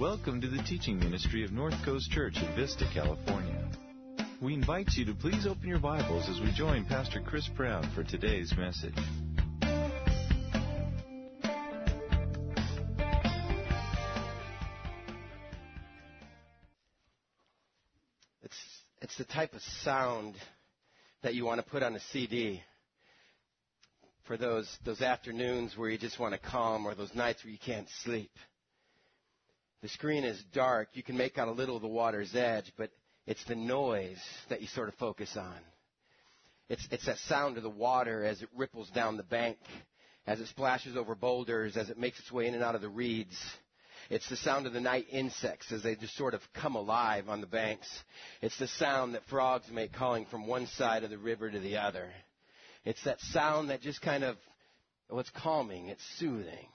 Welcome to the teaching ministry of North Coast Church in Vista, California. We invite you to please open your Bibles as we join Pastor Chris Brown for today's message. It's the type of sound that you want to put on a CD for those afternoons where you just want to calm, or those nights where you can't sleep. The screen is dark. You can make out a little of the water's edge, but it's the noise that you sort of focus on. It's that sound of the water as it ripples down the bank, as it splashes over boulders, as it makes its way in and out of the reeds. It's the sound of the night insects as they just sort of come alive on the banks. It's the sound that frogs make calling from one side of the river to the other. It's that sound that just kind of, well, it's calming, it's soothing.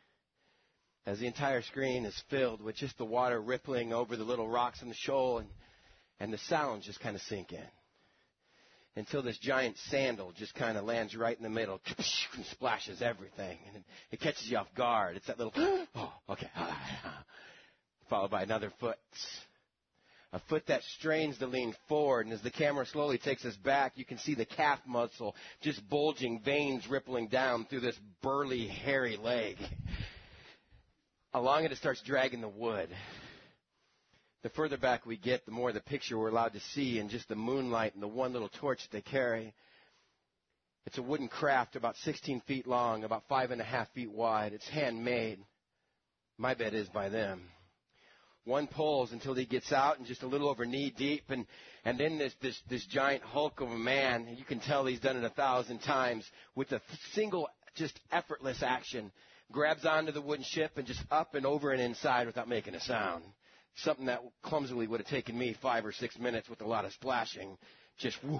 As the entire screen is filled with just the water rippling over the little rocks in the shoal, and the sounds just kind of sink in. Until this giant sandal just kind of lands right in the middle and splashes everything. And it catches you off guard. It's that little, oh, okay. Followed by another foot. A foot that strains to lean forward. And as the camera slowly takes us back, you can see the calf muscle just bulging, veins rippling down through this burly, hairy leg. Along it starts dragging the wood. The further back we get, the more the picture we're allowed to see, and just the moonlight and the one little torch that they carry. It's a wooden craft about 16 feet long, about 5.5 feet wide. It's handmade. My bet is by them. One pulls until he gets out and just a little over knee deep, and then this giant hulk of a man, you can tell he's done it 1,000 times, with a single, just effortless action, grabs onto the wooden ship and just up and over and inside without making a sound. Something that clumsily would have taken me 5 or 6 minutes with a lot of splashing. Just whoosh.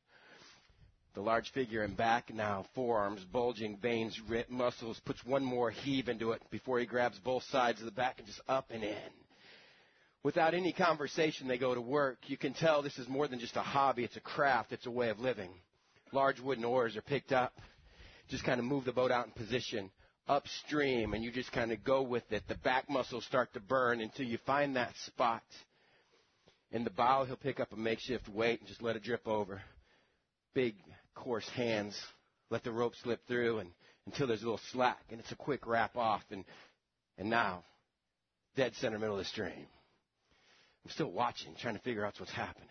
The large figure in back now, forearms, bulging, veins, muscles, puts one more heave into it before he grabs both sides of the back and just up and in. Without any conversation, they go to work. You can tell this is more than just a hobby. It's a craft. It's a way of living. Large wooden oars are picked up. Just kind of move the boat out in position. Upstream, and you just kind of go with it. The back muscles start to burn until you find that spot. In the bow, he'll pick up a makeshift weight and just let it drip over. Big, coarse hands let the rope slip through and until there's a little slack, and it's a quick wrap off, and now, dead center middle of the stream. I'm still watching, trying to figure out what's happening.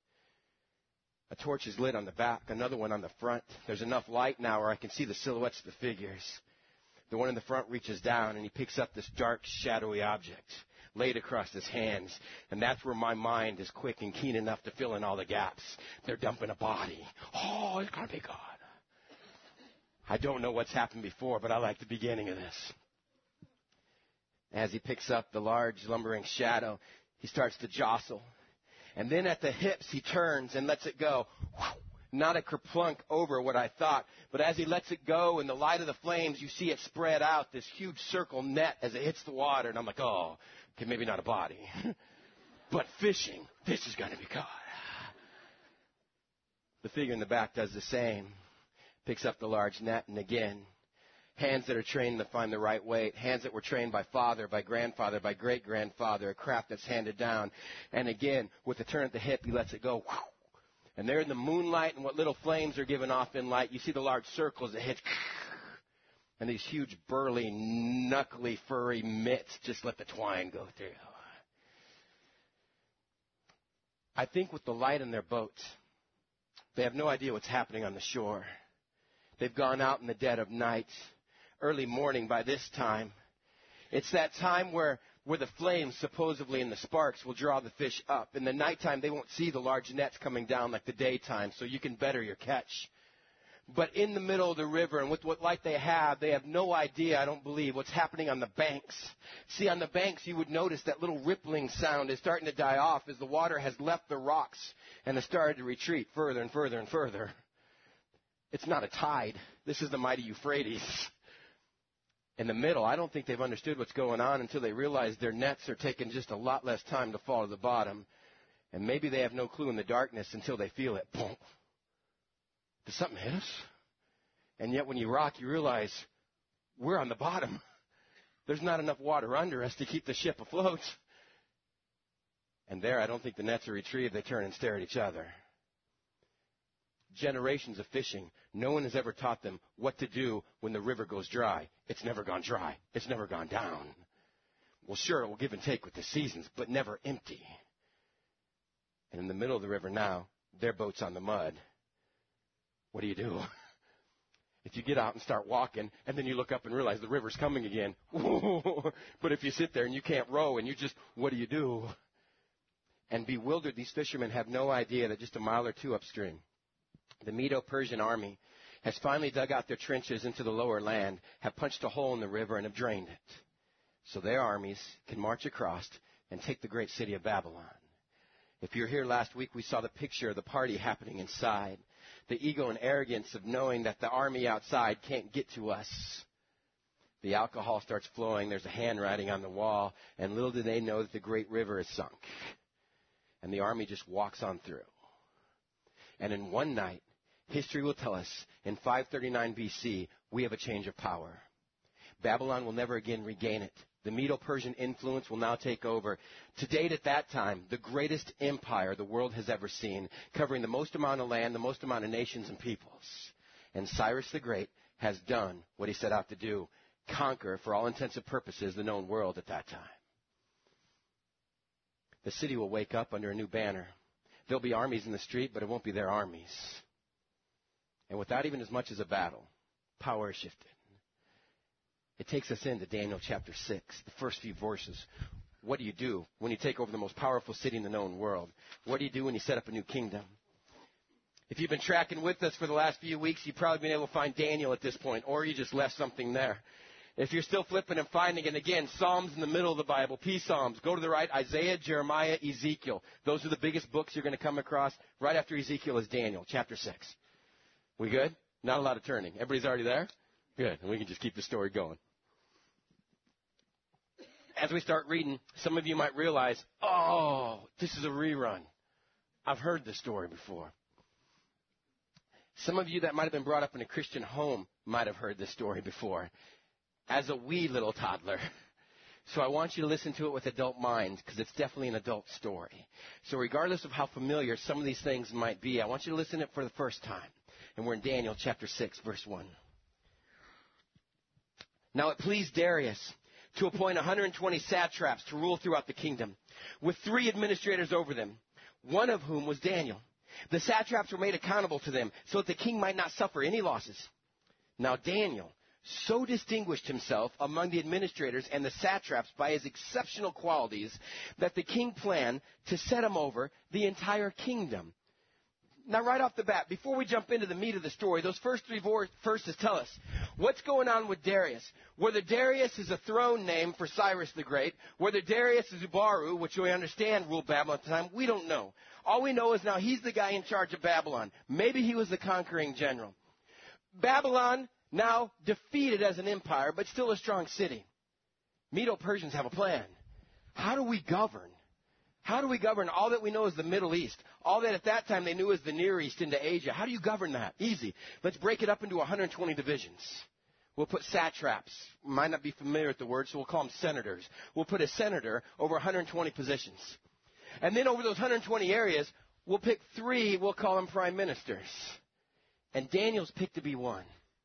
A torch is lit on the back, another one on the front. There's enough light now where I can see the silhouettes of the figures. The one in the front reaches down, and he picks up this dark, shadowy object laid across his hands. And that's where my mind is quick and keen enough to fill in all the gaps. They're dumping a body. Oh, it's going to be God. I don't know what's happened before, but I like the beginning of this. As he picks up the large, lumbering shadow, he starts to jostle. And then at the hips, he turns and lets it go. Not a kerplunk over what I thought, but as he lets it go in the light of the flames, you see it spread out, this huge circle net as it hits the water. And I'm like, oh, okay, maybe not a body. But fishing, this is going to be God. The figure in the back does the same. Picks up the large net, and again, hands that are trained to find the right weight, hands that were trained by father, by grandfather, by great-grandfather, a craft that's handed down. And again, with a turn at the hip, he lets it go. And there in the moonlight and what little flames are given off in light, you see the large circles that hit. And these huge, burly, knuckly, furry mitts just let the twine go through. I think with the light in their boats, they have no idea what's happening on the shore. They've gone out in the dead of night, early morning by this time. It's that time where the flames supposedly and the sparks will draw the fish up. In the nighttime, they won't see the large nets coming down like the daytime, so you can better your catch. But in the middle of the river, and with what light they have no idea, I don't believe, what's happening on the banks. See, on the banks, you would notice that little rippling sound is starting to die off as the water has left the rocks and has started to retreat further and further and further. It's not a tide. This is the mighty Euphrates. In the middle, I don't think they've understood what's going on until they realize their nets are taking just a lot less time to fall to the bottom. And maybe they have no clue in the darkness until they feel it. Boom. Did something hit us? And yet when you rock, you realize we're on the bottom. There's not enough water under us to keep the ship afloat. And there, I don't think the nets are retrieved. They turn and stare at each other. Generations of fishing. No one has ever taught them what to do when the river goes dry. It's never gone dry. It's never gone down. Well, sure, it will give and take with the seasons, but never empty. And in the middle of the river now, their boat's on the mud. What do? If you get out and start walking, and then you look up and realize the river's coming again. But if you sit there and you can't row and you just, what do? And bewildered, these fishermen have no idea that just a mile or two upstream, the Medo-Persian army has finally dug out their trenches into the lower land, have punched a hole in the river, and have drained it. So their armies can march across and take the great city of Babylon. If you were here last week, we saw the picture of the party happening inside. The ego and arrogance of knowing that the army outside can't get to us. The alcohol starts flowing. There's a handwriting on the wall. And little do they know that the great river is sunk. And the army just walks on through. And in one night, history will tell us, in 539 BC, we have a change of power. Babylon will never again regain it. The Medo-Persian influence will now take over. To date, at that time, the greatest empire the world has ever seen, covering the most amount of land, the most amount of nations and peoples. And Cyrus the Great has done what he set out to do, conquer, for all intents and purposes, the known world at that time. The city will wake up under a new banner. There'll be armies in the street, but it won't be their armies. And without even as much as a battle, power is shifted. It takes us into Daniel chapter 6, the first few verses. What do you do when you take over the most powerful city in the known world? What do you do when you set up a new kingdom? If you've been tracking with us for the last few weeks, you've probably been able to find Daniel at this point, or you just left something there. If you're still flipping and finding it, again, Psalms in the middle of the Bible, P Psalms. Go to the right, Isaiah, Jeremiah, Ezekiel. Those are the biggest books you're going to come across. Right after Ezekiel is Daniel, chapter 6. We good? Not a lot of turning. Everybody's already there? Good. And we can just keep the story going. As we start reading, some of you might realize, oh, this is a rerun. I've heard this story before. Some of you that might have been brought up in a Christian home might have heard this story before, as a wee little toddler. So I want you to listen to it with adult minds, because it's definitely an adult story. So regardless of how familiar some of these things might be, I want you to listen to it for the first time. And we're in Daniel chapter 6, verse 1. Now it pleased Darius to appoint 120 satraps to rule throughout the kingdom, with 3 administrators over them, one of whom was Daniel. The satraps were made accountable to them, so that the king might not suffer any losses. Now Daniel so distinguished himself among the administrators and the satraps by his exceptional qualities that the king planned to set him over the entire kingdom. Now, right off the bat, before we jump into the meat of the story, those first 3 verses tell us what's going on with Darius. Whether Darius is a throne name for Cyrus the Great, whether Darius is Ubaru, which we understand ruled Babylon at the time, we don't know. All we know is now he's the guy in charge of Babylon. Maybe he was the conquering general. Babylon, now defeated as an empire, but still a strong city. Medo-Persians have a plan. How do we govern? How do we govern all that we know is the Middle East? All that at that time they knew as the Near East into Asia. How do you govern that? Easy. Let's break it up into 120 divisions. We'll put satraps. Might not be familiar with the word, so we'll call them senators. We'll put a senator over 120 positions. And then over those 120 areas, we'll pick 3, we'll call them prime ministers. And Daniel's picked to be one.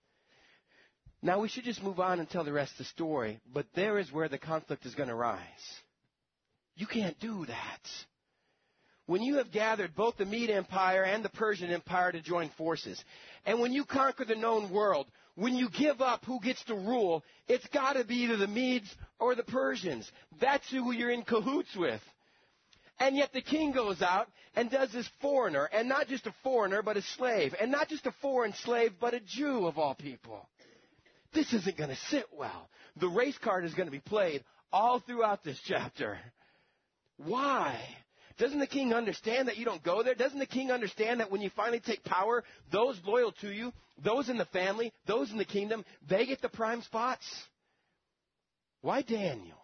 Now we should just move on and tell the rest of the story, but there is where the conflict is going to rise. You can't do that. When you have gathered both the Mede Empire and the Persian Empire to join forces, and when you conquer the known world, when you give up who gets to rule, it's got to be either the Medes or the Persians. That's who you're in cahoots with. And yet the king goes out and does this foreigner, and not just a foreigner, but a slave, and not just a foreign slave, but a Jew of all people. This isn't going to sit well. The race card is going to be played all throughout this chapter. Why? Doesn't the king understand that you don't go there? Doesn't the king understand that when you finally take power, those loyal to you, those in the family, those in the kingdom, they get the prime spots? Why Daniel?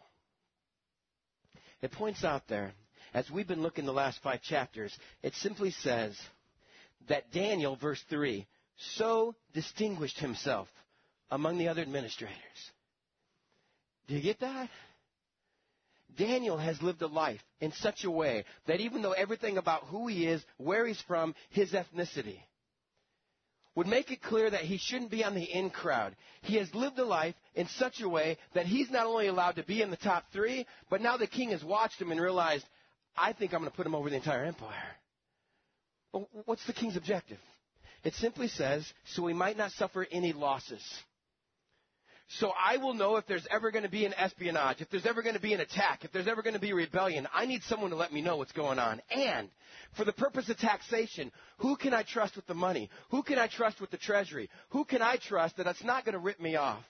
It points out there, as we've been looking the last 5 chapters, it simply says that Daniel, verse 3, so distinguished himself among the other administrators. Do you get that? Daniel has lived a life in such a way that even though everything about who he is, where he's from, his ethnicity, would make it clear that he shouldn't be on the in crowd. He has lived a life in such a way that he's not only allowed to be in the top 3, but now the king has watched him and realized, I think I'm going to put him over the entire empire. Well, what's the king's objective? It simply says, so we might not suffer any losses. So I will know if there's ever going to be an espionage, if there's ever going to be an attack, if there's ever going to be a rebellion. I need someone to let me know what's going on. And for the purpose of taxation, who can I trust with the money? Who can I trust with the treasury? Who can I trust that it's not going to rip me off?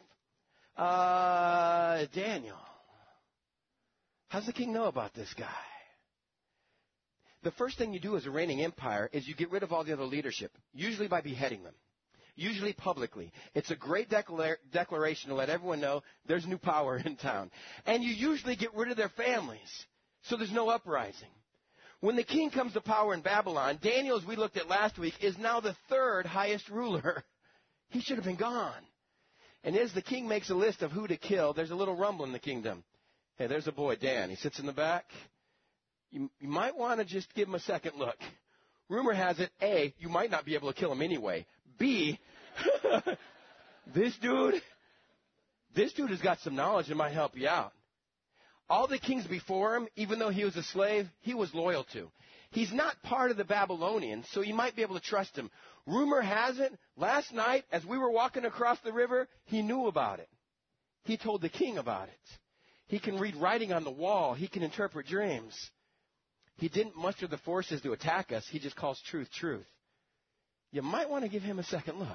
Daniel. How's the king know about this guy? The first thing you do as a reigning empire is you get rid of all the other leadership, usually by beheading them. Usually publicly. It's a great declaration to let everyone know there's new power in town. And you usually get rid of their families, so there's no uprising. When the king comes to power in Babylon, Daniel, as we looked at last week, is now the 3rd highest ruler. He should have been gone. And as the king makes a list of who to kill, there's a little rumble in the kingdom. Hey, there's a boy, Dan. He sits in the back. You might want to just give him a second look. Rumor has it, A, you might not be able to kill him anyway. B, this dude has got some knowledge and might help you out. All the kings before him, even though he was a slave, he was loyal to. He's not part of the Babylonians, so you might be able to trust him. Rumor has it, last night, as we were walking across the river, he knew about it. He told the king about it. He can read writing on the wall. He can interpret dreams. He didn't muster the forces to attack us. He just calls truth, truth. You might want to give him a second look.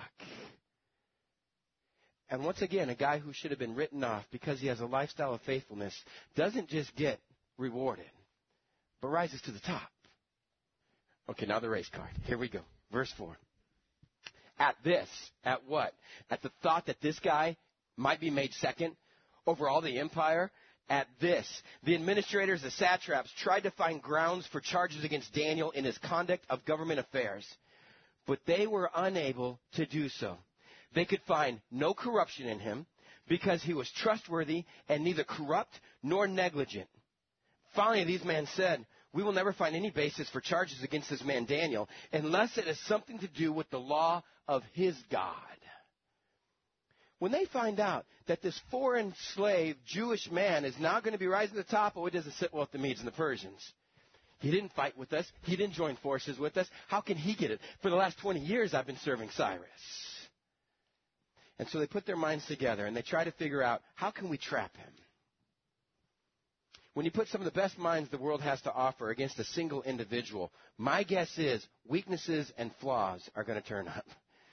And once again, a guy who should have been written off because he has a lifestyle of faithfulness doesn't just get rewarded, but rises to the top. Okay, now the race card. Here we go. Verse 4. At what? At the thought that this guy might be made second over all the empire. At this, the administrators, the satraps, tried to find grounds for charges against Daniel in his conduct of government affairs, but they were unable to do so. They could find no corruption in him because he was trustworthy and neither corrupt nor negligent. Finally, these men said, we will never find any basis for charges against this man Daniel unless it has something to do with the law of his God. When they find out that this foreign slave Jewish man is now going to be rising to the top, oh, it doesn't sit well with the Medes and the Persians. He didn't fight with us. He didn't join forces with us. How can he get it? For the last 20 years, I've been serving Cyrus. And so they put their minds together, and they try to figure out, how can we trap him? When you put some of the best minds the world has to offer against a single individual, my guess is weaknesses and flaws are going to turn up.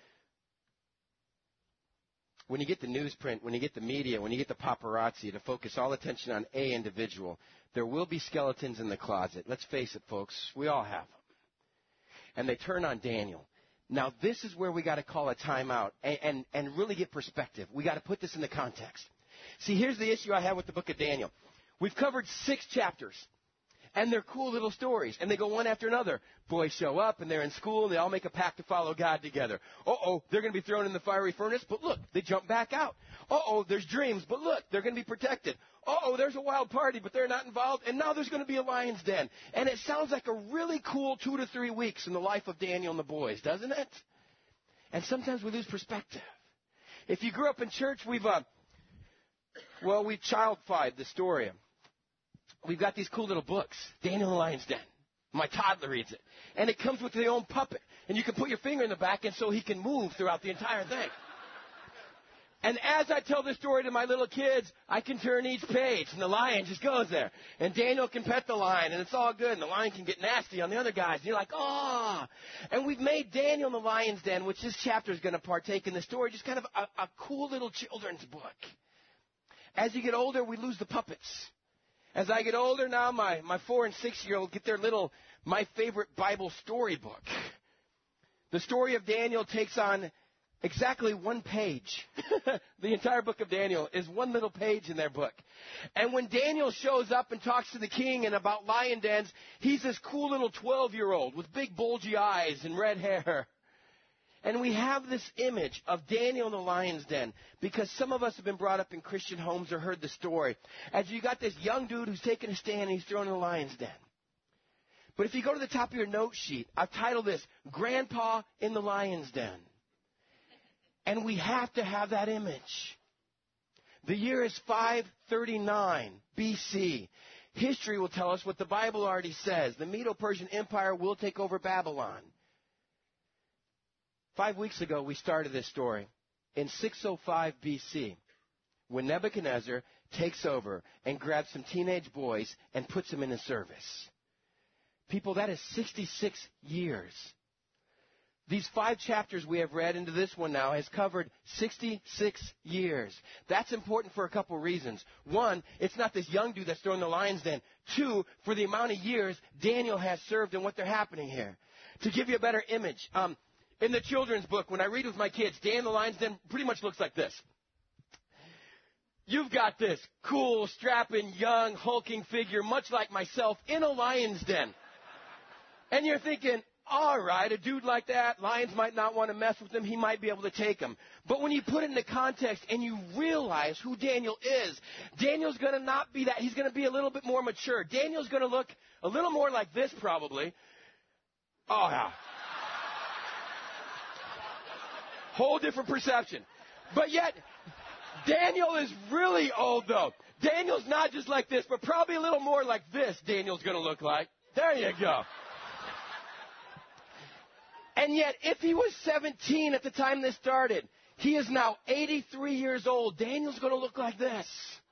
When you get the newsprint, when you get the media, when you get the paparazzi to focus all attention on a individual, there will be skeletons in the closet. Let's face it, folks. We all have them. And they turn on Daniel. Now, this is where we got to call a timeout and really get perspective. We got to put this into context. See, here's the issue I have with the book of Daniel. We've covered 6 chapters. And they're cool little stories. And they go one after another. Boys show up, and they're in school, and they all make a pact to follow God together. Uh-oh, they're going to be thrown in the fiery furnace, but look, they jump back out. Uh-oh, there's dreams, but look, they're going to be protected. Uh-oh, there's a wild party, but they're not involved, and now there's going to be a lion's den. And it sounds like a really cool 2 to 3 weeks in the life of Daniel and the boys, doesn't it? And sometimes we lose perspective. If you grew up in church, we've child-fied the story. We've got these cool little books, Daniel and the Lion's Den. My toddler reads it. And it comes with their own puppet. And you can put your finger in the back, and so he can move throughout the entire thing. And as I tell this story to my little kids, I can turn each page, and the lion just goes there. And Daniel can pet the lion, and it's all good. And the lion can get nasty on the other guys. And you're like, oh. And we've made Daniel and the Lion's Den, which this chapter is going to partake in the story, just kind of a cool little children's book. As you get older, we lose the puppets. As I get older now, my 4- and 6-year-old get their little My Favorite Bible storybook. The story of Daniel takes on exactly 1 page. The entire book of Daniel is 1 little page in their book. And when Daniel shows up and talks to the king and about lion dens, he's this cool little 12-year-old with big bulgy eyes and red hair. And we have this image of Daniel in the lion's den because some of us have been brought up in Christian homes or heard the story. As you got this young dude who's taking a stand and he's thrown in the lion's den. But if you go to the top of your note sheet, I've titled this, Grandpa in the Lion's Den. And we have to have that image. The year is 539 BC. History will tell us what the Bible already says. The Medo-Persian Empire will take over Babylon. 5 weeks ago, we started this story in 605 BC, when Nebuchadnezzar takes over and grabs some teenage boys and puts them in his service. People, that is 66 years. These 5 chapters we have read into this one now has covered 66 years. That's important for a couple reasons. 1, it's not this young dude that's thrown in the lion's den. 2, for the amount of years Daniel has served and what they're happening here. To give you a better image, in the children's book, when I read with my kids, Daniel in the lion's den pretty much looks like this. You've got this cool, strapping, young, hulking figure, much like myself, in a lion's den. And you're thinking, all right, a dude like that, lions might not want to mess with him. He might be able to take him. But when you put it into context and you realize who Daniel is, Daniel's going to not be that. He's going to be a little bit more mature. Daniel's going to look a little more like this probably. Oh, yeah. Whole different perception. But yet, Daniel is really old, though. Daniel's not just like this, but probably a little more like this Daniel's going to look like. There you go. And yet, if he was 17 at the time this started, he is now 83 years old. Daniel's going to look like this.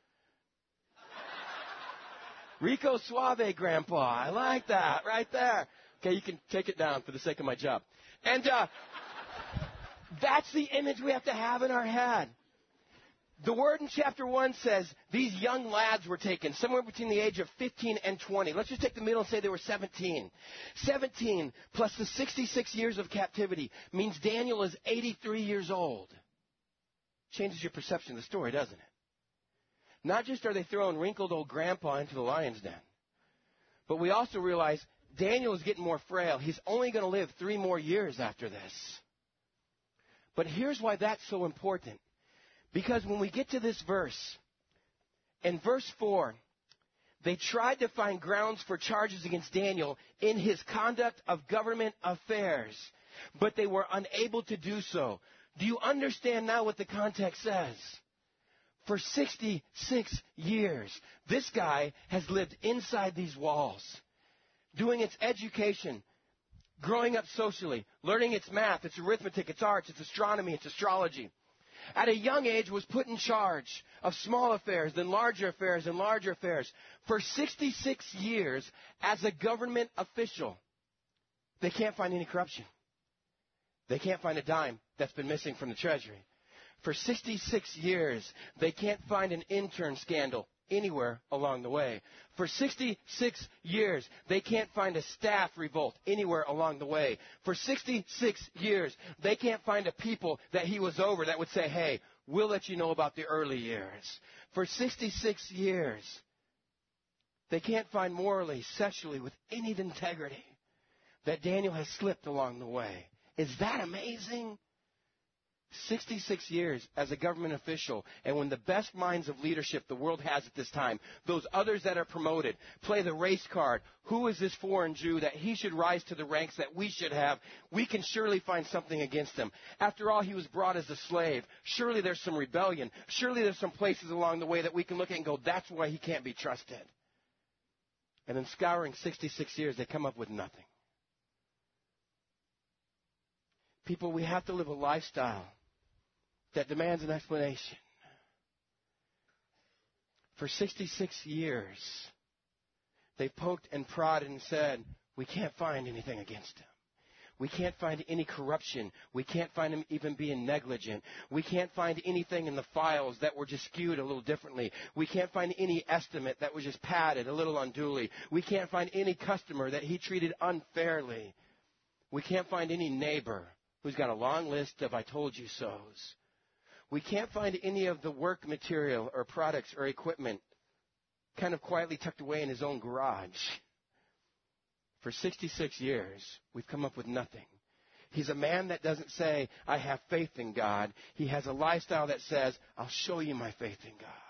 Rico Suave, Grandpa. I like that right there. Okay, you can take it down for the sake of my job. And that's the image we have to have in our head. The word in chapter 1 says these young lads were taken somewhere between the age of 15 and 20. Let's just take the middle and say they were 17. 17 plus the 66 years of captivity means Daniel is 83 years old. Changes your perception of the story, doesn't it? Not just are they throwing wrinkled old grandpa into the lion's den, but we also realize Daniel is getting more frail. He's only going to live 3 more years after this. But here's why that's so important. Because when we get to this verse, in verse 4, they tried to find grounds for charges against Daniel in his conduct of government affairs, but they were unable to do so. Do you understand now what the context says? For 66 years, this guy has lived inside these walls, doing its education, growing up socially, learning its math, its arithmetic, its arts, its astronomy, its astrology. At a young age was put in charge of small affairs, then larger affairs, and larger affairs. For 66 years as a government official, they can't find any corruption. They can't find a dime that's been missing from the treasury. For 66 years, they can't find an intern scandal anywhere along the way. For 66 years, they can't find a staff revolt anywhere along the way. For 66 years, they can't find a people that he was over that would say, hey, we'll let you know about the early years. For 66 years, they can't find morally, sexually, with any integrity that Daniel has slipped along the way. Is that amazing? 66 years as a government official, and when the best minds of leadership the world has at this time, those others that are promoted, play the race card. Who is this foreign Jew that he should rise to the ranks that we should have? We can surely find something against him. After all, he was brought as a slave. Surely there's some rebellion. Surely there's some places along the way that we can look at and go, that's why he can't be trusted. And in scouring 66 years, they come up with nothing. People, we have to live a lifestyle that demands an explanation. For 66 years, they poked and prodded and said, we can't find anything against him. We can't find any corruption. We can't find him even being negligent. We can't find anything in the files that were just skewed a little differently. We can't find any estimate that was just padded a little unduly. We can't find any customer that he treated unfairly. We can't find any neighbor who's got a long list of I told you so's. We can't find any of the work material or products or equipment kind of quietly tucked away in his own garage. For 66 years, we've come up with nothing. He's a man that doesn't say, I have faith in God. He has a lifestyle that says, I'll show you my faith in God.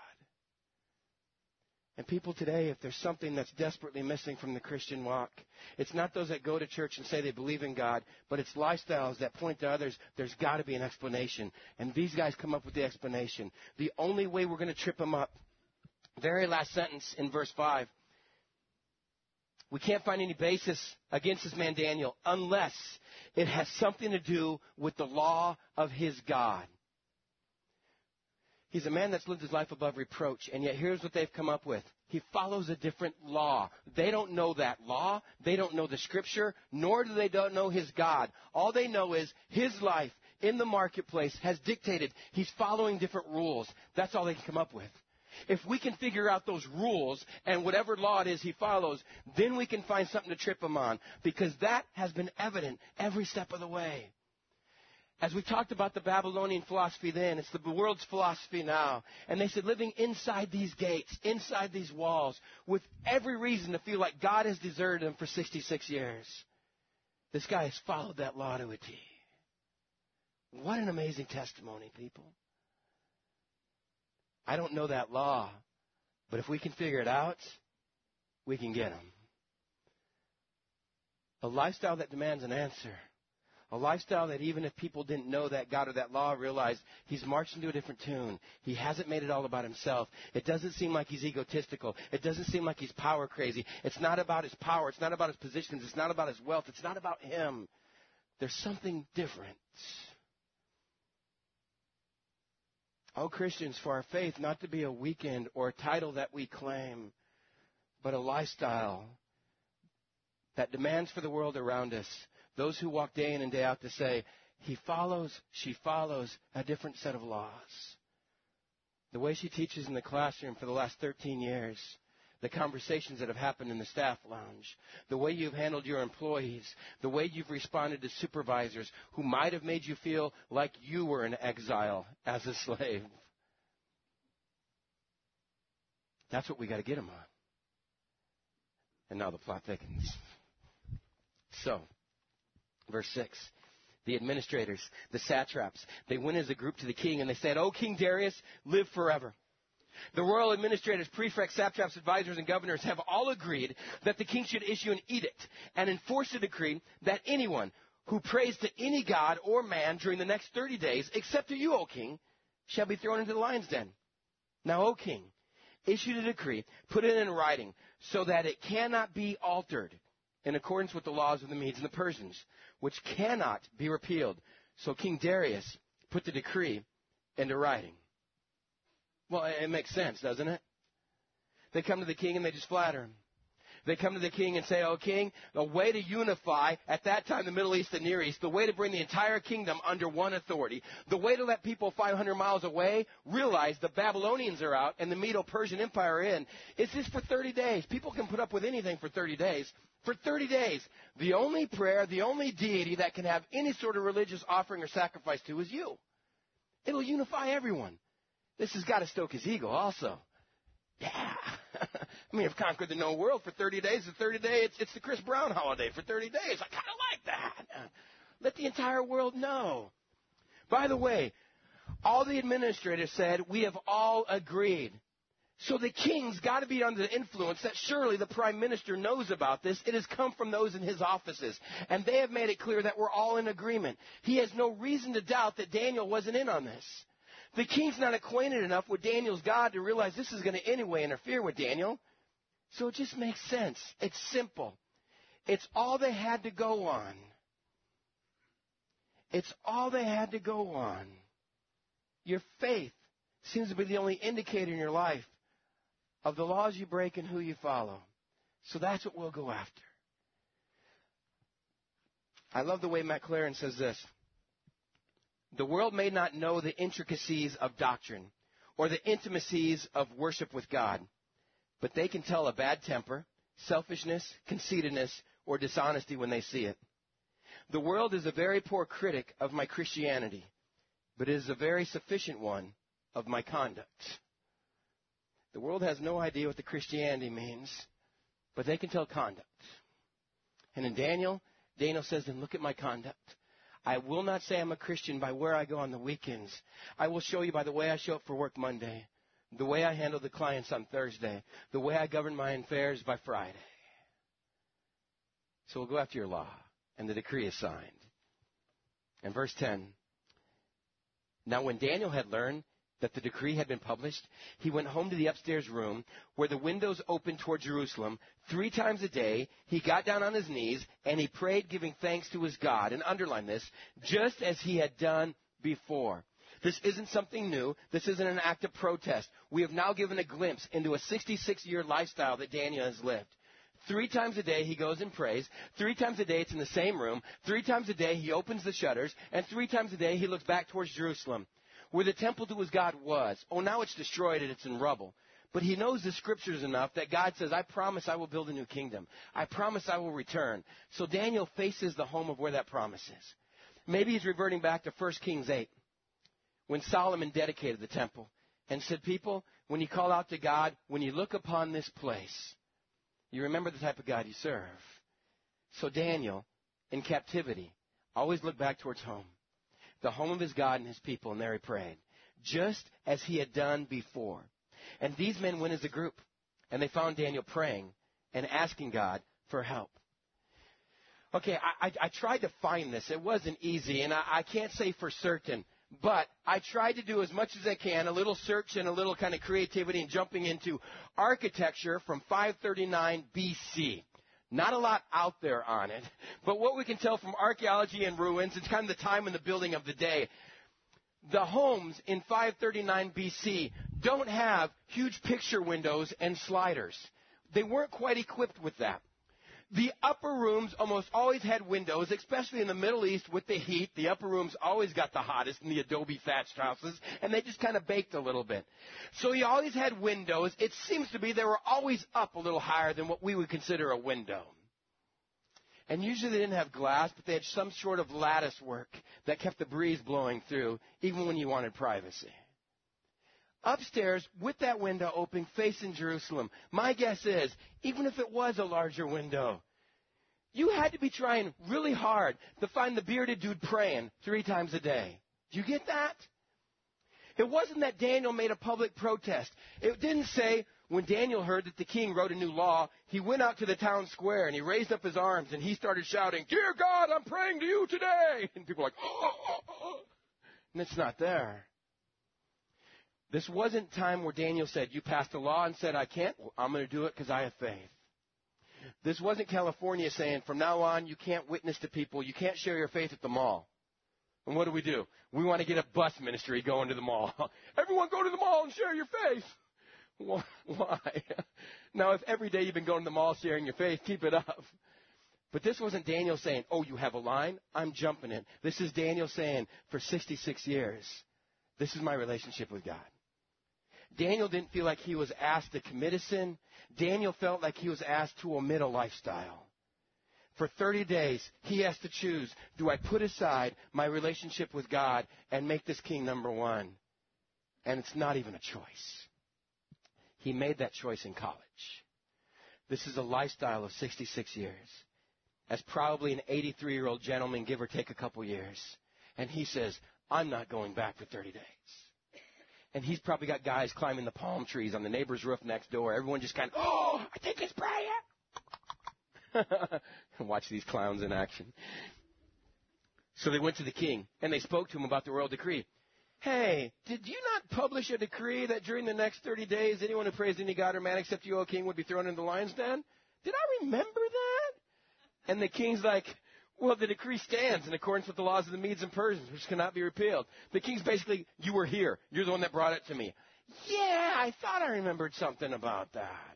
And people today, if there's something that's desperately missing from the Christian walk, it's not those that go to church and say they believe in God, but it's lifestyles that point to others. There's got to be an explanation. And these guys come up with the explanation. The only way we're going to trip them up, very last sentence in verse 5, we can't find any basis against this man Daniel unless it has something to do with the law of his God. He's a man that's lived his life above reproach, and yet here's what they've come up with. He follows a different law. They don't know that law. They don't know the Scripture, nor do they don't know his God. All they know is his life in the marketplace has dictated he's following different rules. That's all they can come up with. If we can figure out those rules and whatever law it is he follows, then we can find something to trip him on, because that has been evident every step of the way. As we talked about the Babylonian philosophy then, it's the world's philosophy now. And they said living inside these gates, inside these walls, with every reason to feel like God has deserted them for 66 years. This guy has followed that law to a T. What an amazing testimony, people. I don't know that law, but if we can figure it out, we can get him. A lifestyle that demands an answer. A lifestyle that even if people didn't know that God or that law, realized he's marching to a different tune. He hasn't made it all about himself. It doesn't seem like he's egotistical. It doesn't seem like he's power crazy. It's not about his power. It's not about his positions. It's not about his wealth. It's not about him. There's something different. Oh, Christians, for our faith not to be a weekend or a title that we claim, but a lifestyle that demands for the world around us, those who walk day in and day out, to say, he follows, she follows a different set of laws. The way she teaches in the classroom for the last 13 years, the conversations that have happened in the staff lounge, the way you've handled your employees, the way you've responded to supervisors who might have made you feel like you were in exile as a slave. That's what we got to get them on. And now the plot thickens. So, verse 6, the administrators, the satraps, they went as a group to the king and they said, "O King Darius, live forever." The royal administrators, prefects, satraps, advisors, and governors have all agreed that the king should issue an edict and enforce a decree that anyone who prays to any god or man during the next 30 days, except to you, O king, shall be thrown into the lion's den. Now, O king, issue a decree, put it in writing, so that it cannot be altered, in accordance with the laws of the Medes and the Persians, which cannot be repealed. So King Darius put the decree into writing. Well, it makes sense, doesn't it? They come to the king and they just flatter him. They come to the king and say, "Oh, king, the way to unify, at that time, the Middle East and Near East, the way to bring the entire kingdom under one authority, the way to let people 500 miles away realize the Babylonians are out and the Medo-Persian Empire are in, is just for 30 days. People can put up with anything for 30 days. For 30 days, the only prayer, the only deity that can have any sort of religious offering or sacrifice to is you. It'll unify everyone." This has got to stoke his ego also. Yeah. I mean, I've conquered the known world for 30 days. The 30 day, it's the Chris Brown holiday for 30 days. I kind of like that. Let the entire world know. By the way, all the administrators said, we have all agreed. So the king's got to be under the influence that surely the prime minister knows about this. It has come from those in his offices. And they have made it clear that we're all in agreement. He has no reason to doubt that Daniel wasn't in on this. The king's not acquainted enough with Daniel's God to realize this is going to anyway interfere with Daniel. So it just makes sense. It's simple. It's all they had to go on. It's all they had to go on. Your faith seems to be the only indicator in your life of the laws you break and who you follow. So that's what we'll go after. I love the way Matt Claren says this. The world may not know the intricacies of doctrine or the intimacies of worship with God, but they can tell a bad temper, selfishness, conceitedness, or dishonesty when they see it. The world is a very poor critic of my Christianity, but it is a very sufficient one of my conduct. The world has no idea what the Christianity means, but they can tell conduct. And in Daniel says, then look at my conduct. I will not say I'm a Christian by where I go on the weekends. I will show you by the way I show up for work Monday, the way I handle the clients on Thursday, the way I govern my affairs by Friday. So we'll go after your law. And the decree is signed. And verse 10, now when Daniel had learned that the decree had been published, he went home to the upstairs room where the windows opened toward Jerusalem. 3 times a day, he got down on his knees and he prayed, giving thanks to his God. And underline this, just as he had done before. This isn't something new. This isn't an act of protest. We have now given a glimpse into a 66-year lifestyle that Daniel has lived. 3 times a day he goes and prays. 3 times a day it's in the same room. 3 times a day he opens the shutters. And 3 times a day he looks back towards Jerusalem, where the temple to his God was. Oh, now it's destroyed and it's in rubble. But he knows the scriptures enough that God says, I promise I will build a new kingdom. I promise I will return. So Daniel faces the home of where that promise is. Maybe he's reverting back to 1 Kings 8, when Solomon dedicated the temple and said, people, when you call out to God, when you look upon this place, you remember the type of God you serve. So Daniel, in captivity, always looked back towards home, the home of his God and his people, and there he prayed, just as he had done before. And these men went as a group, and they found Daniel praying and asking God for help. Okay, I tried to find this. It wasn't easy, and I can't say for certain, but I tried to do as much as I can, a little search and a little kind of creativity and jumping into architecture from 539 BC. Not a lot out there on it, but what we can tell from archaeology and ruins, it's kind of the time and the building of the day. The homes in 539 BC don't have huge picture windows and sliders. They weren't quite equipped with that. The upper rooms almost always had windows, especially in the Middle East with the heat. The upper rooms always got the hottest in the adobe thatched houses, and they just kind of baked a little bit. So you always had windows. It seems to be they were always up a little higher than what we would consider a window. And usually they didn't have glass, but they had some sort of lattice work that kept the breeze blowing through, even when you wanted privacy. Upstairs, with that window open, facing Jerusalem, my guess is, even if it was a larger window, you had to be trying really hard to find the bearded dude praying 3 times a day. Do you get that? It wasn't that Daniel made a public protest. It didn't say, when Daniel heard that the king wrote a new law, he went out to the town square and he raised up his arms and he started shouting, "Dear God, I'm praying to you today." And people are like, "Oh." And it's not there. This wasn't time where Daniel said, you passed a law and said, I can't. Well, I'm going to do it because I have faith. This wasn't California saying, from now on, you can't witness to people. You can't share your faith at the mall. And what do? We want to get a bus ministry going to the mall. Everyone go to the mall and share your faith. Why? Now, if every day you've been going to the mall sharing your faith, keep it up. But this wasn't Daniel saying, oh, you have a line? I'm jumping in. This is Daniel saying, for 66 years, this is my relationship with God. Daniel didn't feel like he was asked to commit a sin. Daniel felt like he was asked to omit a lifestyle. For 30 days, he has to choose, do I put aside my relationship with God and make this king number one? And it's not even a choice. He made that choice in college. This is a lifestyle of 66 years. As probably an 83-year-old gentleman, give or take a couple years. And he says, I'm not going back for 30 days. And he's probably got guys climbing the palm trees on the neighbor's roof next door. Everyone just kind of, oh, I think he's praying. Watch these clowns in action. So they went to the king, and they spoke to him about the royal decree. Hey, did you not publish a decree that during the next 30 days, anyone who prays any god or man except you, O king, would be thrown into the lion's den? Did I remember that? And the king's like, well, the decree stands in accordance with the laws of the Medes and Persians, which cannot be repealed. The king's basically, you were here. You're the one that brought it to me. Yeah, I thought I remembered something about that.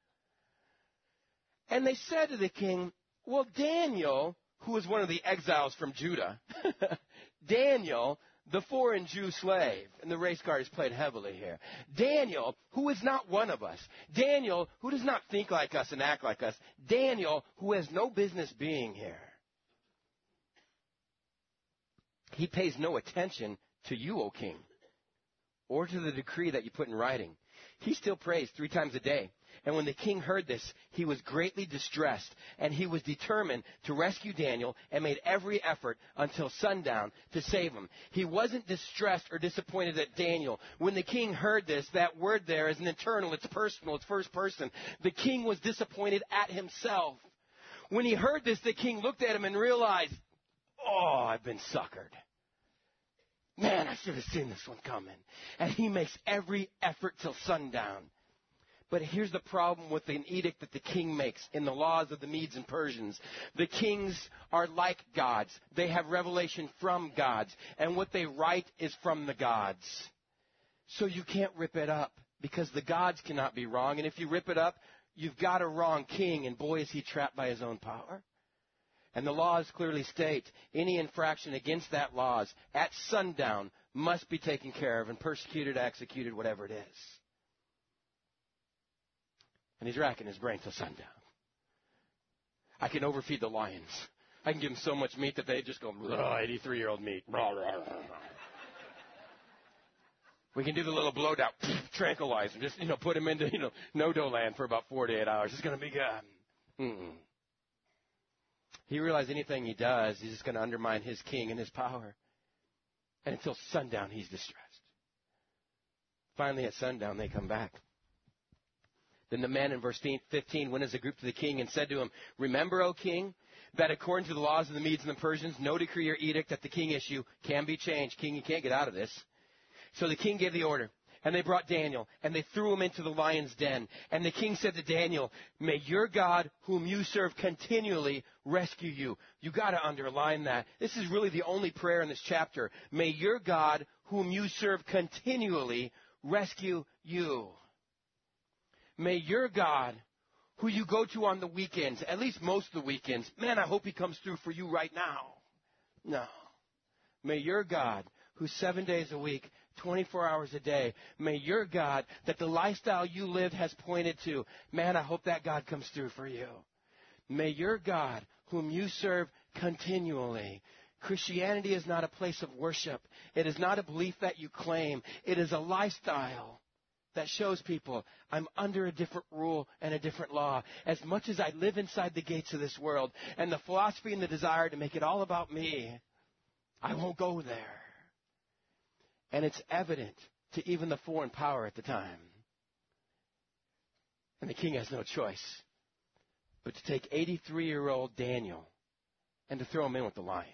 And they said to the king, well, Daniel, who was one of the exiles from Judah, Daniel, the foreign Jew slave, and the race card is played heavily here. Daniel, who is not one of us. Daniel, who does not think like us and act like us. Daniel, who has no business being here. He pays no attention to you, O king, or to the decree that you put in writing. he still prays 3 times a day. And when the king heard this, he was greatly distressed, and he was determined to rescue Daniel and made every effort until sundown to save him. He wasn't distressed or disappointed at Daniel. When the king heard this, that word there is an internal, it's personal, it's first person. The king was disappointed at himself. When he heard this, the king looked at him and realized, oh, I've been suckered. Man, I should have seen this one coming. And he makes every effort till sundown. But here's the problem with an edict that the king makes in the laws of the Medes and Persians. The kings are like gods. They have revelation from gods. And what they write is from the gods. So you can't rip it up because the gods cannot be wrong. And if you rip it up, you've got a wrong king. And boy, is he trapped by his own power. And the laws clearly state any infraction against that laws at sundown must be taken care of and persecuted, executed, whatever it is. And he's racking his brain till sundown. I can overfeed the lions. I can give them so much meat that they just go, 83-year-old meat. We can do the little blowdown, tranquilize them, just, put them into, no-do land for about 4 to 8 hours. It's going to be good. He realized anything he does, he's just going to undermine his king and his power. And until sundown, he's distressed. Finally, at sundown, they come back. Then the men in verse 15 went as a group to the king and said to him, remember, O king, that according to the laws of the Medes and the Persians, no decree or edict that the king issue can be changed. King, you can't get out of this. So the king gave the order. And they brought Daniel, and they threw him into the lion's den. And the king said to Daniel, may your God, whom you serve continually, rescue you. You got to underline that. This is really the only prayer in this chapter. May your God, whom you serve continually, rescue you. May your God, who you go to on the weekends, at least most of the weekends, man, I hope he comes through for you right now. No. May your God, who's 7 days a week, 24 hours a day, may your God, that the lifestyle you live has pointed to, man, I hope that God comes through for you. May your God, whom you serve continually. Christianity is not a place of worship. It is not a belief that you claim. It is a lifestyle that shows people I'm under a different rule and a different law. As much as I live inside the gates of this world and the philosophy and the desire to make it all about me, I won't go there. And it's evident to even the foreign power at the time. And the king has no choice but to take 83-year-old Daniel and to throw him in with the lions.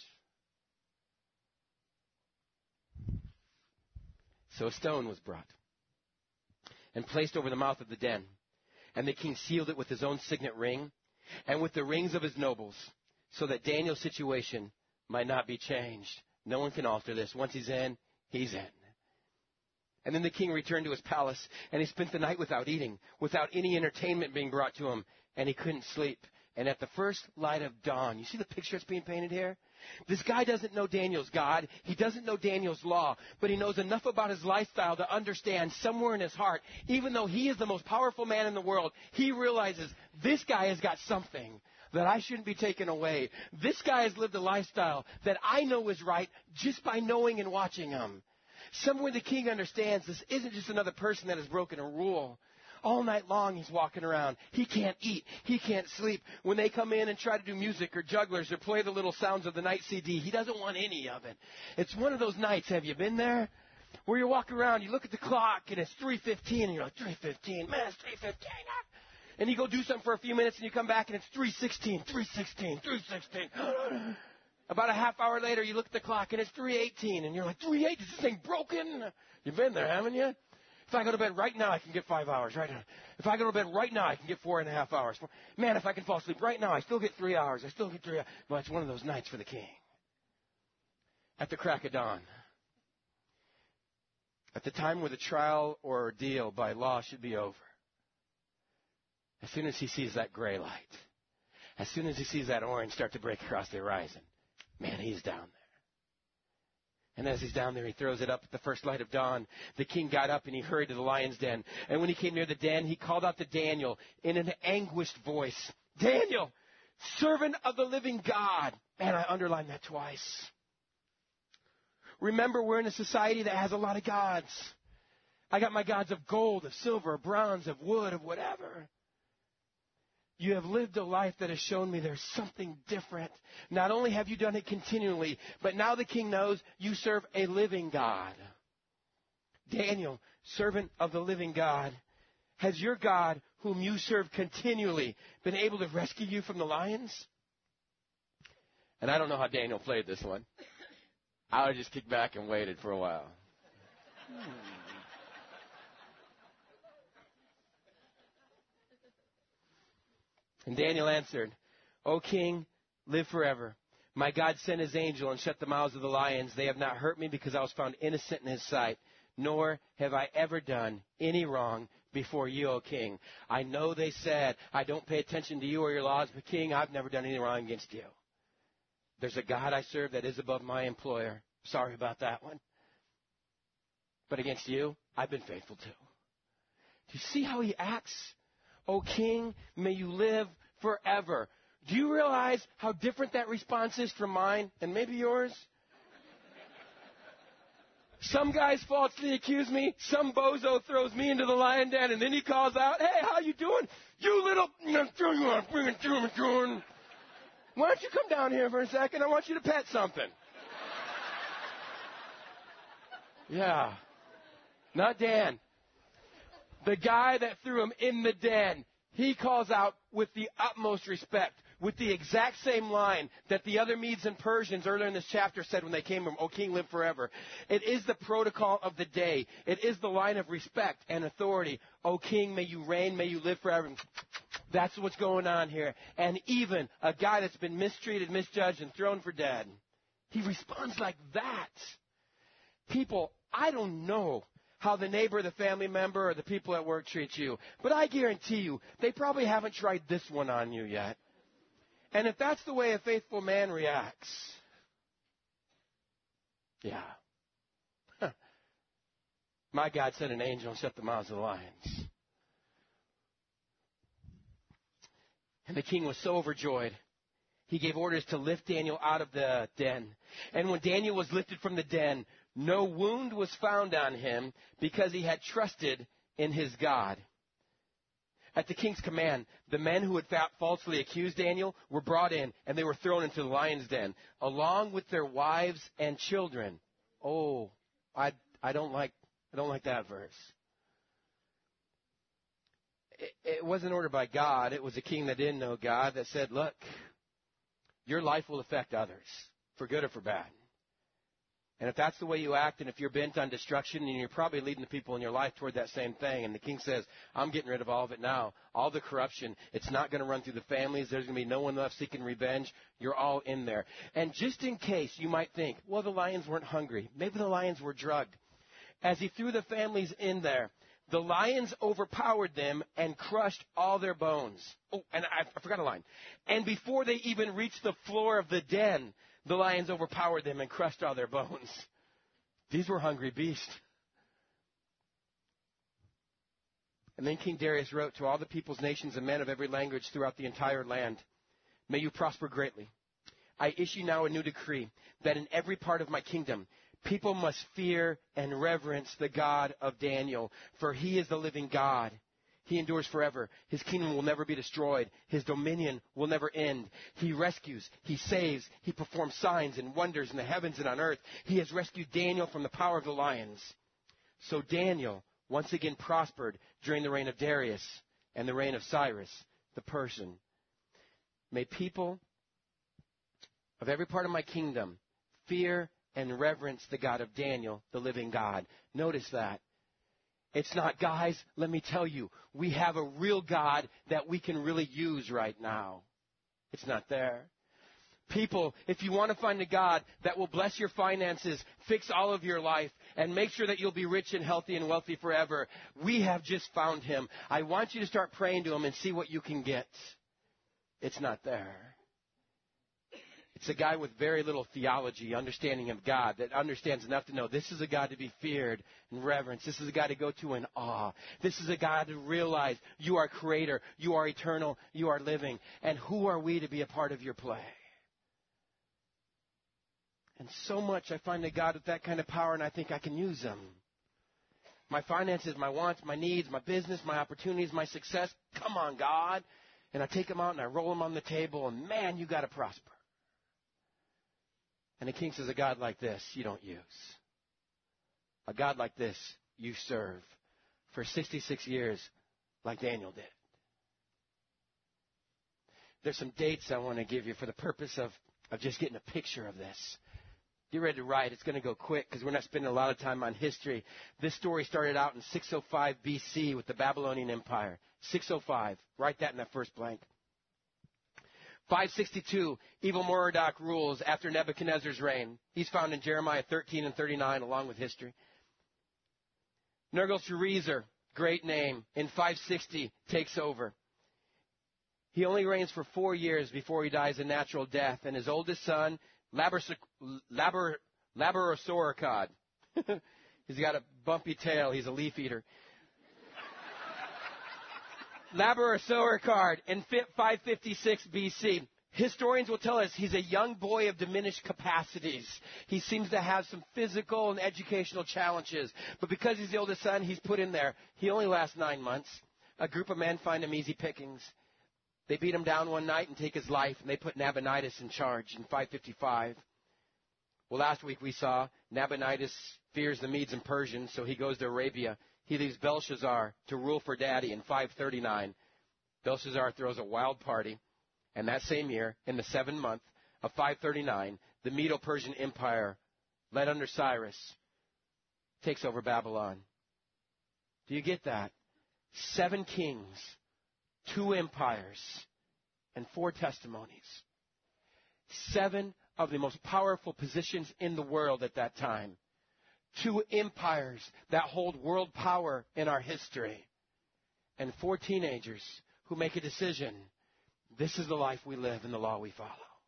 So a stone was brought and placed over the mouth of the den. And the king sealed it with his own signet ring and with the rings of his nobles, so that Daniel's situation might not be changed. No one can alter this. Once he's in, he's in. And then the king returned to his palace, and he spent the night without eating, without any entertainment being brought to him, and he couldn't sleep. And at the first light of dawn, you see the picture that's being painted here? This guy doesn't know Daniel's God. He doesn't know Daniel's law, but he knows enough about his lifestyle to understand somewhere in his heart, even though he is the most powerful man in the world, he realizes this guy has got something that I shouldn't be taken away. This guy has lived a lifestyle that I know is right just by knowing and watching him. Somewhere the king understands this isn't just another person that has broken a rule. All night long he's walking around. He can't eat. He can't sleep. When they come in and try to do music or jugglers or play the little Sounds of the Night CD, he doesn't want any of it. It's one of those nights, have you been there? Where you walk around, you look at the clock, and it's 3:15, and you're like, 3:15, man, it's 3:15. And you go do something for a few minutes, and you come back, and it's 3:16, 3:16, 3:16. About a half hour later, you look at the clock, and it's 3:18, and you're like, 3:18, is this thing broken? You've been there, haven't you? If I go to bed right now, I can get 5 hours right now. If I go to bed right now, I can get 4.5 hours. Man, if I can fall asleep right now, I still get 3 hours. I still get 3 hours. Well, it's one of those nights for the king. At the crack of dawn. At the time where the trial or ordeal by law should be over. As soon as he sees that gray light, as soon as he sees that orange start to break across the horizon, man, he's down there. And as he's down there, he throws it up at the first light of dawn. The king got up and he hurried to the lion's den. And when he came near the den, he called out to Daniel in an anguished voice, Daniel, servant of the living God. Man, I underlined that twice. Remember, we're in a society that has a lot of gods. I got my gods of gold, of silver, of bronze, of wood, of whatever. You have lived a life that has shown me there's something different. Not only have you done it continually, but now the king knows you serve a living God. Daniel, servant of the living God, has your God, whom you serve continually, been able to rescue you from the lions? And I don't know how Daniel played this one. I would just kick back and waited for a while. And Daniel answered, O king, live forever. My God sent his angel and shut the mouths of the lions. They have not hurt me because I was found innocent in his sight, nor have I ever done any wrong before you, O king. I know they said, I don't pay attention to you or your laws, but king, I've never done any wrong against you. There's a God I serve that is above my employer. Sorry about that one. But against you, I've been faithful too. Do you see how he acts? O king, may you live forever. Do you realize how different that response is from mine and maybe yours? Some guys falsely accuse me. Some bozo throws me into the lion den, and then he calls out, hey, how you doing? You little... Why don't you come down here for a second? I want you to pet something. Yeah. Not Dan. The guy that threw him in the den, he calls out with the utmost respect, with the exact same line that the other Medes and Persians earlier in this chapter said when they came to him, O king, live forever. It is the protocol of the day. It is the line of respect and authority. O king, may you reign, may you live forever. That's what's going on here. And even a guy that's been mistreated, misjudged, and thrown for dead, he responds like that. People, I don't know how the neighbor, the family member, or the people at work treat you, but I guarantee you, they probably haven't tried this one on you yet. And if that's the way a faithful man reacts, yeah. My God sent an angel and shut the mouths of the lions. And the king was so overjoyed, he gave orders to lift Daniel out of the den. And when Daniel was lifted from the den, no wound was found on him because he had trusted in his God. At the king's command, the men who had falsely accused Daniel were brought in, and they were thrown into the lion's den, along with their wives and children. Oh, I don't like that verse. It wasn't ordered by God. It was a king that didn't know God that said, look, your life will affect others, for good or for bad. And if that's the way you act, and if you're bent on destruction, and you're probably leading the people in your life toward that same thing, and the king says, I'm getting rid of all of it now. All the corruption, it's not going to run through the families. There's going to be no one left seeking revenge. You're all in there. And just in case you might think, well, the lions weren't hungry. Maybe the lions were drugged. As he threw the families in there, the lions overpowered them and crushed all their bones. Oh, and I forgot a line. And before they even reached the floor of the den, the lions overpowered them and crushed all their bones. These were hungry beasts. And then King Darius wrote to all the peoples, nations, and men of every language throughout the entire land, may you prosper greatly. I issue now a new decree that in every part of my kingdom, people must fear and reverence the God of Daniel, for he is the living God. He endures forever. His kingdom will never be destroyed. His dominion will never end. He rescues. He saves. He performs signs and wonders in the heavens and on earth. He has rescued Daniel from the power of the lions. So Daniel once again prospered during the reign of Darius and the reign of Cyrus the Persian. May people of every part of my kingdom fear and reverence the God of Daniel, the living God. Notice that. It's not, guys, let me tell you, we have a real God that we can really use right now. It's not there. People, if you want to find a God that will bless your finances, fix all of your life, and make sure that you'll be rich and healthy and wealthy forever, we have just found him. I want you to start praying to him and see what you can get. It's not there. It's a guy with very little theology, understanding of God, that understands enough to know this is a God to be feared and reverenced. This is a God to go to in awe. This is a God to realize you are creator, you are eternal, you are living. And who are we to be a part of your play? And so much I find a God with that kind of power, and I think I can use him. My finances, my wants, my needs, my business, my opportunities, my success. Come on, God. And I take them out and I roll them on the table, and man, you got to prosper. And the king says, a God like this, you don't use. A God like this, you serve for 66 years like Daniel did. There's some dates I want to give you for the purpose of just getting a picture of this. Get ready to write. It's going to go quick because we're not spending a lot of time on history. This story started out in 605 BC with the Babylonian Empire. 605. Write that in that first blank. 562, evil Merodach rules after Nebuchadnezzar's reign. He's found in Jeremiah 13 and 39 along with history. Nergal-Sharezer, great name, in 560 takes over. He only reigns for 4 years before he dies a natural death. And his oldest son, Labarosorikod, he's got a bumpy tail. He's a leaf eater. Labarosorikod in 556 BC. Historians will tell us he's a young boy of diminished capacities. He seems to have some physical and educational challenges. But because he's the oldest son, he's put in there. He only lasts 9 months. A group of men find him easy pickings. They beat him down one night and take his life, and they put Nabonidus in charge in 555. Well, last week we saw Nabonidus fears the Medes and Persians, so he goes to Arabia. He leaves Belshazzar to rule for daddy in 539. Belshazzar throws a wild party, and that same year, in the 7th month of 539, the Medo-Persian Empire, led under Cyrus, takes over Babylon. Do you get that? 7 kings, 2 empires, and 4 testimonies. 7 of the most powerful positions in the world at that time. 2 empires that hold world power in our history. And 4 teenagers who make a decision. This is the life we live and the law we follow.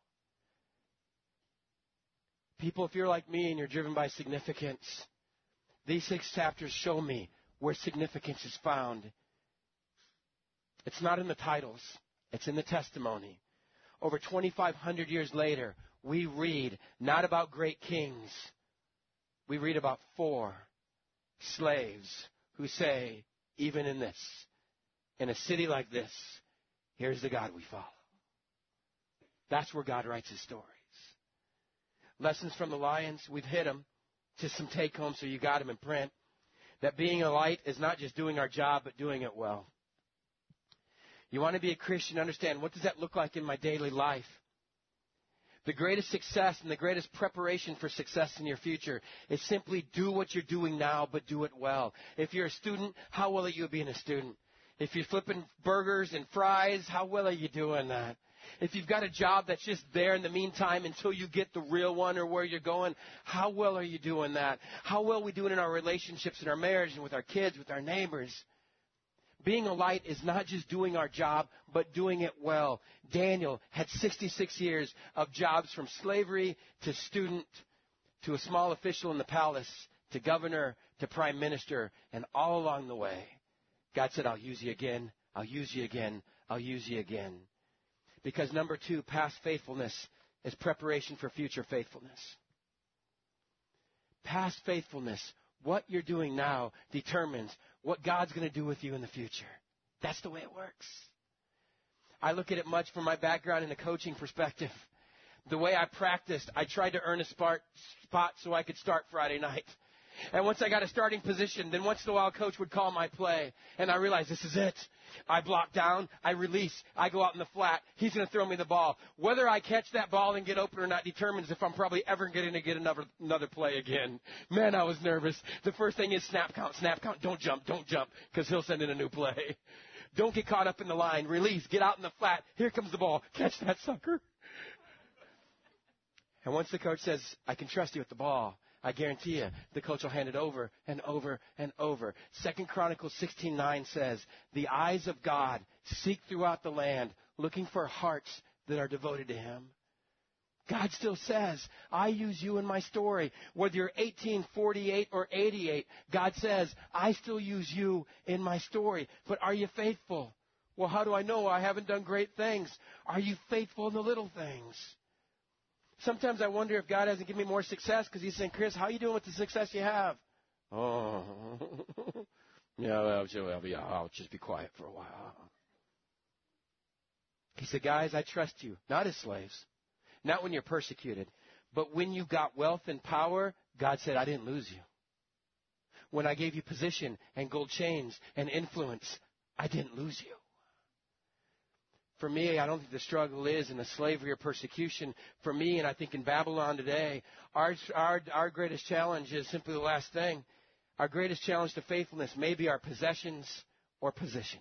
People, if you're like me and you're driven by significance, these 6 chapters show me where significance is found. It's not in the titles. It's in the testimony. Over 2,500 years later, we read not about great kings. We read about 4 slaves who say, even in this, in a city like this, here's the God we follow. That's where God writes his stories. Lessons from the lions, we've hit them. Just some take home so you got them in print. That being a light is not just doing our job, but doing it well. You want to be a Christian, understand, what does that look like in my daily life? The greatest success and the greatest preparation for success in your future is simply do what you're doing now, but do it well. If you're a student, how well are you being a student? If you're flipping burgers and fries, how well are you doing that? If you've got a job that's just there in the meantime until you get the real one or where you're going, how well are you doing that? How well are we doing in our relationships, in our marriage, and with our kids, with our neighbors? Being a light is not just doing our job, but doing it well. Daniel had 66 years of jobs from slavery to student to a small official in the palace to governor to prime minister, and all along the way, God said, I'll use you again, I'll use you again, I'll use you again. Because number 2, past faithfulness is preparation for future faithfulness. Past faithfulness, what you're doing now, determines what God's going to do with you in the future. That's the way it works. I look at it much from my background in a coaching perspective. The way I practiced, I tried to earn a spot so I could start Friday night. And once I got a starting position, then once in a while coach would call my play. And I realized this is it. I block down, I release, I go out in the flat. He's going to throw me the ball. Whether I catch that ball and get open or not determines if I'm probably ever going to get another play again. Man, I was nervous. The first thing is snap count, don't jump, because he'll send in a new play. Don't get caught up in the line. Release, get out in the flat. Here comes the ball. Catch that sucker. And once the coach says, I can trust you with the ball, I guarantee you, the coach will hand it over and over and over. 2 Chronicles 16:9 says, the eyes of God seek throughout the land, looking for hearts that are devoted to him. God still says, I use you in my story. Whether you're 18, 48, or 88, God says, I still use you in my story. But are you faithful? Well, how do I know? I haven't done great things. Are you faithful in the little things? Sometimes I wonder if God hasn't given me more success because he's saying, Chris, how are you doing with the success you have? Oh, yeah, I'll just be quiet for a while. He said, guys, I trust you, not as slaves, not when you're persecuted, but when you got wealth and power, God said, I didn't lose you. When I gave you position and gold chains and influence, I didn't lose you. For me, I don't think the struggle is in the slavery or persecution. For me, and I think in Babylon today, our greatest challenge is simply the last thing. Our greatest challenge to faithfulness may be our possessions or positions.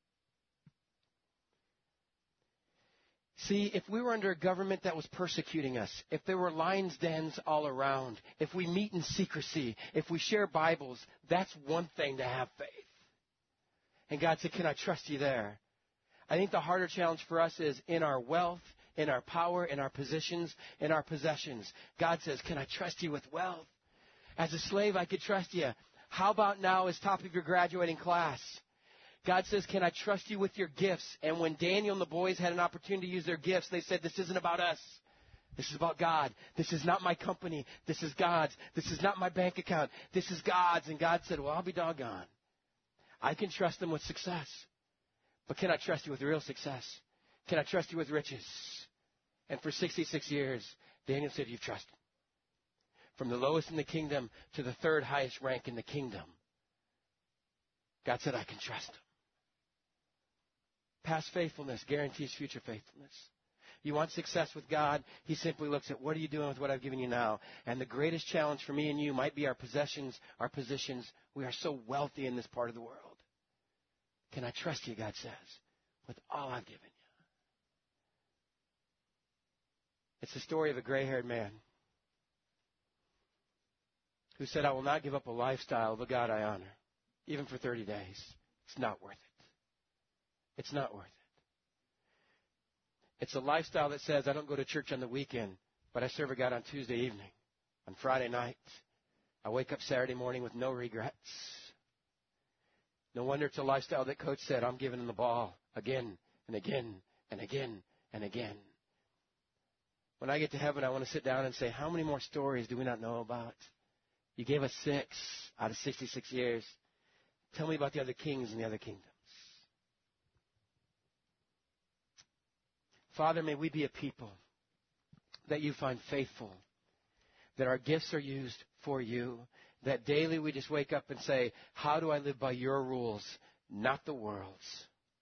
See, if we were under a government that was persecuting us, if there were lions' dens all around, if we meet in secrecy, if we share Bibles, that's one thing to have faith. And God said, can I trust you there? I think the harder challenge for us is in our wealth, in our power, in our positions, in our possessions. God says, can I trust you with wealth? As a slave, I could trust you. How about now as top of your graduating class? God says, can I trust you with your gifts? And when Daniel and the boys had an opportunity to use their gifts, they said, this isn't about us. This is about God. This is not my company. This is God's. This is not my bank account. This is God's. And God said, well, I'll be doggone. I can trust them with success. But can I trust you with real success? Can I trust you with riches? And for 66 years, Daniel said, you've trusted. From the lowest in the kingdom to the third highest rank in the kingdom. God said, I can trust him. Past faithfulness guarantees future faithfulness. You want success with God, he simply looks at what are you doing with what I've given you now. And the greatest challenge for me and you might be our possessions, our positions. We are so wealthy in this part of the world. Can I trust you, God says, with all I've given you? It's the story of a gray-haired man who said, I will not give up a lifestyle of a God I honor, even for 30 days. It's not worth it. It's not worth it. It's a lifestyle that says, I don't go to church on the weekend, but I serve a God on Tuesday evening, on Friday night. I wake up Saturday morning with no regrets. No wonder it's a lifestyle that Coach said, I'm giving him the ball again and again and again and again. When I get to heaven, I want to sit down and say, how many more stories do we not know about? You gave us 6 out of 66 years. Tell me about the other kings and the other kingdoms. Father, may we be a people that you find faithful, that our gifts are used for you, that daily we just wake up and say, how do I live by your rules, not the world's?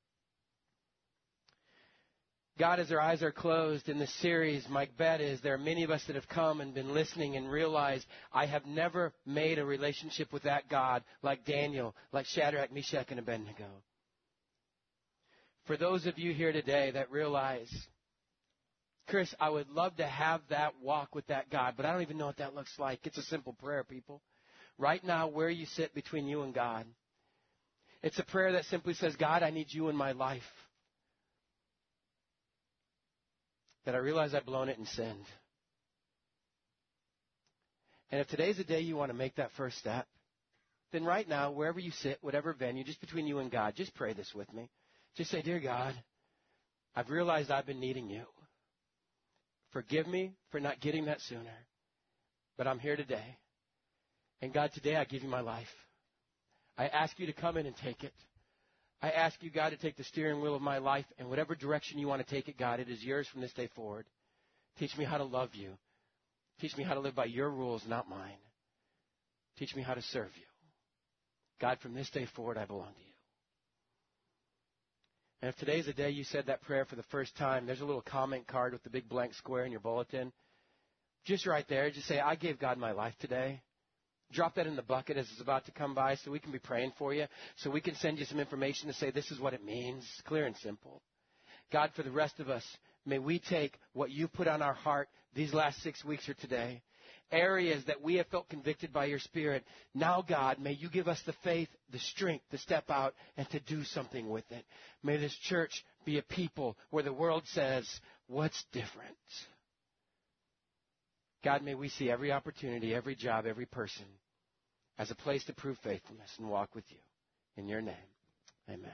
God, as our eyes are closed in this series, my bet is there are many of us that have come and been listening and realized I have never made a relationship with that God like Daniel, like Shadrach, Meshach, and Abednego. For those of you here today that realize, Chris, I would love to have that walk with that God, but I don't even know what that looks like. It's a simple prayer, people. Right now, where you sit between you and God, it's a prayer that simply says, God, I need you in my life. That I realize I've blown it and sinned. And if today's the day you want to make that first step, then right now, wherever you sit, whatever venue, just between you and God, just pray this with me. Just say, dear God, I've realized I've been needing you. Forgive me for not getting that sooner. But I'm here today. And God, today I give you my life. I ask you to come in and take it. I ask you, God, to take the steering wheel of my life, and whatever direction you want to take it, God, it is yours from this day forward. Teach me how to love you. Teach me how to live by your rules, not mine. Teach me how to serve you. God, from this day forward, I belong to you. And if today's the day you said that prayer for the first time, there's a little comment card with the big blank square in your bulletin. Just right there, just say, I gave God my life today. Drop that in the bucket as it's about to come by so we can be praying for you, so we can send you some information to say this is what it means. It's clear and simple. God, for the rest of us, may we take what you put on our heart these last 6 weeks or today, areas that we have felt convicted by your Spirit. Now, God, may you give us the faith, the strength to step out and to do something with it. May this church be a people where the world says, what's different? God, may we see every opportunity, every job, every person as a place to prove faithfulness and walk with you. In your name, amen.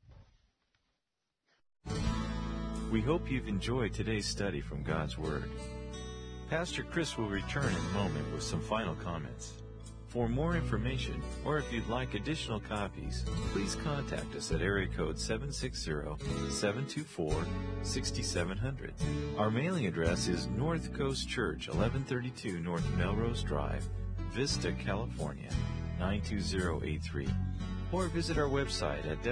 We hope you've enjoyed today's study from God's Word. Pastor Chris will return in a moment with some final comments. For more information, or if you'd like additional copies, please contact us at area code 760-724-6700. Our mailing address is North Coast Church, 1132 North Melrose Drive, Vista, California, 92083. Or visit our website at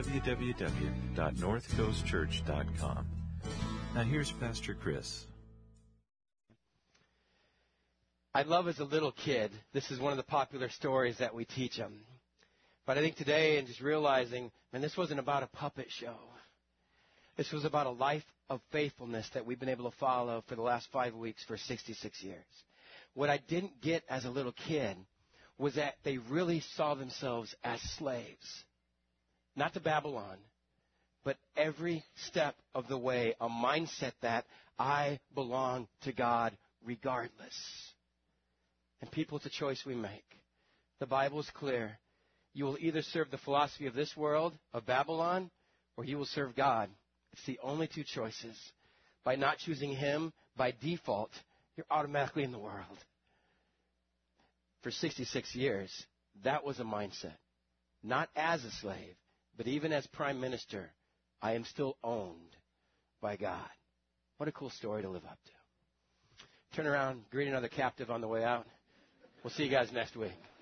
www.northcoastchurch.com. Now here's Pastor Chris. I love as a little kid, this is one of the popular stories that we teach them. But I think today, and just realizing, man, this wasn't about a puppet show. This was about a life of faithfulness that we've been able to follow for the last 5 weeks for 66 years. What I didn't get as a little kid was that they really saw themselves as slaves. Not to Babylon, but every step of the way, a mindset that I belong to God regardless. And people, it's a choice we make. The Bible is clear. You will either serve the philosophy of this world, of Babylon, or you will serve God. It's the only two choices. By not choosing Him, by default, you're automatically in the world. For 66 years, that was a mindset. Not as a slave, but even as prime minister, I am still owned by God. What a cool story to live up to. Turn around, greet another captive on the way out. We'll see you guys next week.